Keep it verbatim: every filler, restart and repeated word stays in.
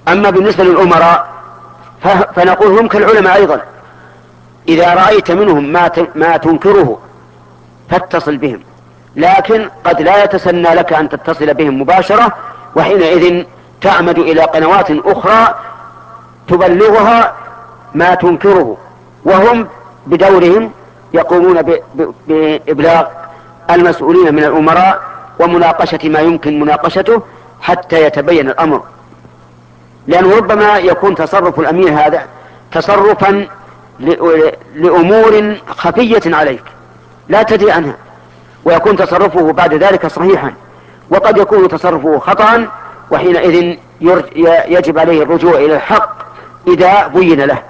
أما بالنسبة للأمراء فنقول هم كالعلماء أيضا، إذا رأيت منهم ما ما تنكره فاتصل بهم، لكن قد لا يتسنى لك أن تتصل بهم مباشرة، وحينئذ تعمد إلى قنوات أخرى تبلغها ما تنكره، وهم بدورهم يقومون بإبلاغ المسؤولين من الأمراء ومناقشة ما يمكن مناقشته حتى يتبين الأمر. لأنه ربما يكون تصرف الأمير هذا تصرفا لأمور خفية عليك لا تدري عنها، ويكون تصرفه بعد ذلك صحيحا، وقد يكون تصرفه خطأ، وحينئذ يجب عليه الرجوع إلى الحق إذا بين له.